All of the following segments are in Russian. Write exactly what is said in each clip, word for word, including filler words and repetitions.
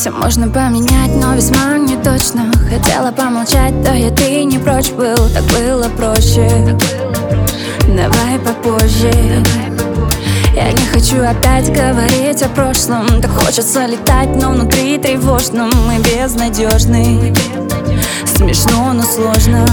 Все можно поменять, но весьма не точно. Хотела помолчать, да и ты не прочь был. Так было проще, давай попозже. Я не хочу опять говорить о прошлом. Так хочется летать, но внутри тревожно. Мы безнадежны, смешно, но сложно.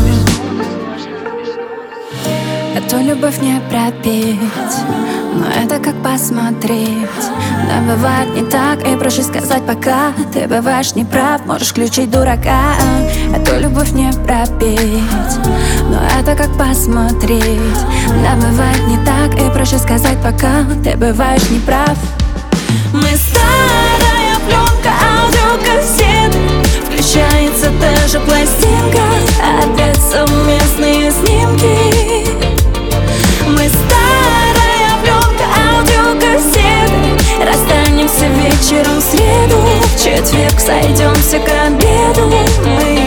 Эту любовь не пропить, но это как посмотреть. Да бывает не так, и проще сказать пока. Ты бываешь неправ, можешь включить дурака. Эту любовь не пропить, но это как посмотреть. Да бывает не так, и проще сказать пока. Ты бываешь неправ. Мы старая пленка, аудиокассеты. Включается та же пластинка, опять совместные снимки. Мы старая пленка, аудиокассеты. Расстанемся вечером в среду, в четверг сойдемся к обеду. Мы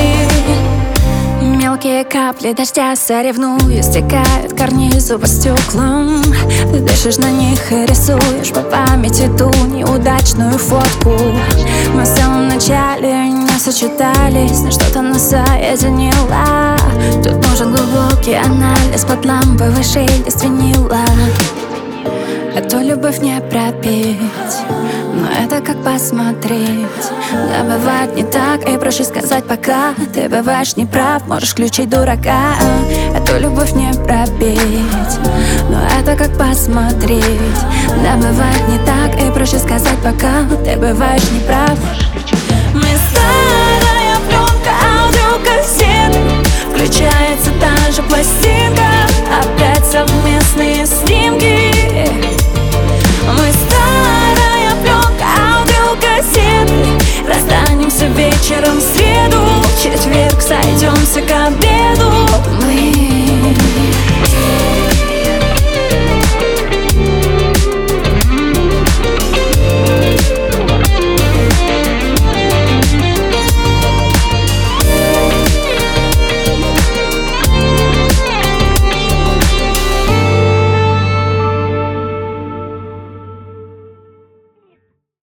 мелкие капли дождя, соревнуясь, стекают к карнизу по стеклам. Ты дышишь на них и рисуешь по памяти ту неудачную фотку. Мы в самом начале не сочетались, но что-то нас соединило. Тут нужен глубокий анализ под лампой выше винила. Эту любовь не пропить, но это как посмотреть. Да бывает не так, и проще сказать пока. Ты бываешь неправ, можешь включить дурака. Эту любовь не пропить, но это как посмотреть. Да бывает не так, и проще сказать пока. Ты бываешь неправ. Мы старая пленка, аудиокассеты. Включается та же пластинка, опять совместные снимки. Мы старая пленка, аудиокассеты. Расстанемся вечером в среду, в четверг сойдемся к обеду. Мы